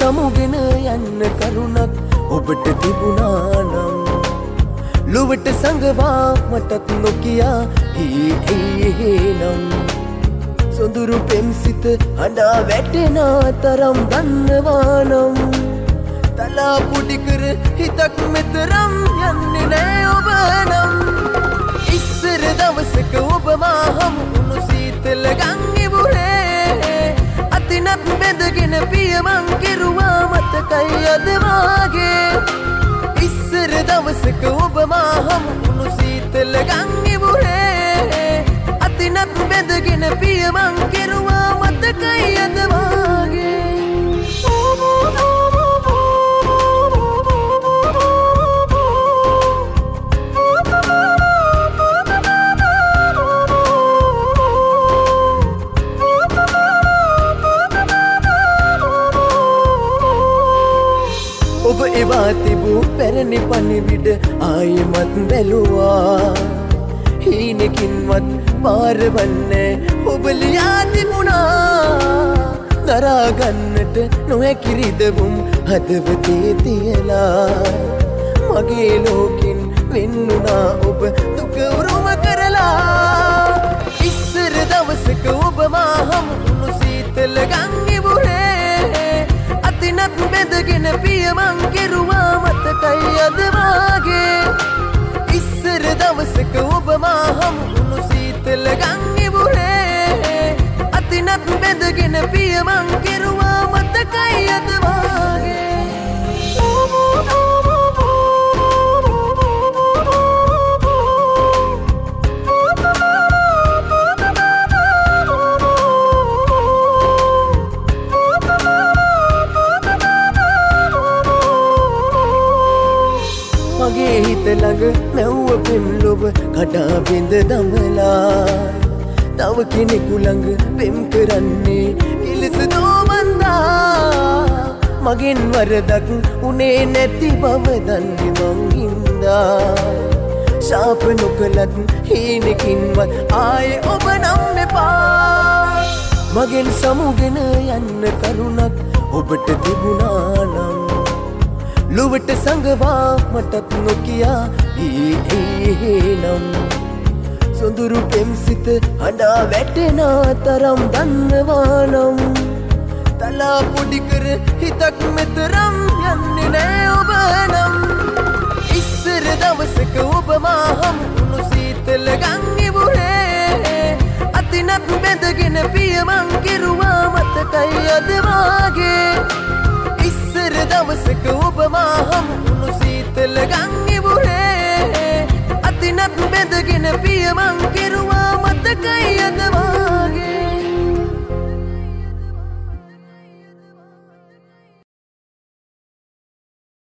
සමුගෙන යන්න කරුණක් ඔබට තිබුණා නම් ලොවට සංගවා මටත් නොකියා නම් සොඳුරු පෙම්සිත හඬා වැටෙන තරම් දන්නවා නම් තලා පුඩි කර හිතක් මෙතරම් යන්නේ නෑ ඔබ නම් ඉස්සර දවසක ඔබ මා හමු වුණු සීතල ගම් ඉවුරේ අතිනත් බැඳගෙන පියමන් කෙරුවා මතකයි අද වාගේ ඉස්සර දවසක ඔබ මා හමු වුණු සීතල ගම් ඉවුරේ අතිනත් බැඳගෙන පියමන් කෙරුවා මතකයි අද වාගේ ඔබ එවා තිබූ පැරණි පණිවිඩ ආයෙමත් බැලුවා හීනකින්වත් පාරවන්නේ ඔබ ලියා තිබුණා දරාගන්නට නොහැකි රිදවුම් හදවතේ තියලා මගේ ලෝකෙන් වෙන්නුණා ඔබ දුක උරුම කරලා ඉස්සර දවසක ඔබ මා හමු වුණු සීතල ගම් ඉවුරේ අතිනත් බැඳගෙන පියමන් කෙරුවා මතකයි අද වාගේ ඉස්සර දවසක ඔබ මා හමු වුණු සීතල ගම් ඉවුරේ අතිනත් බැඳගෙන පියමන් කෙරුවා මතකයි අද වාගේ මගේ හිත ළඟ මැව්ව පෙම් ලොබ කඩා බිඳ දමලා තව කෙනෙකු ළඟ පෙම් කරන්නේ කිලස දෝමන්දා මගෙන් වරදක් උනේ නැති බව දන්නේ මං හින්දා ශාප නොකලත් හීනකින්වත් ආයේ ඔබ නම් එපා මගෙන් සමුගෙන යන්න කරුණක් ඔබට තිබුණා නම් ලොවට සංගවා මටත් නොකියා නම් සොඳුරු පෙම්සිත හඬා වැටෙන තරම් දන්නවා නම් තලා පුඩි කර හිතක් මෙතරම් යන්නේ නෑ ඔබ නම් ඉස්සර දවසක ඔබ මා හමු වුණු සීතල ගම් ඉවුරේ අතිනත් බැඳගෙන පියමන් කෙරුවා මතකයි අද වාගේ ඉස්සර දවසක ඔබ මා හමු වුණු සීතල ගම් ඉවුරේ අතිනත් බැඳගෙන පියමන් කෙරුවා මතකයි අද වාගේ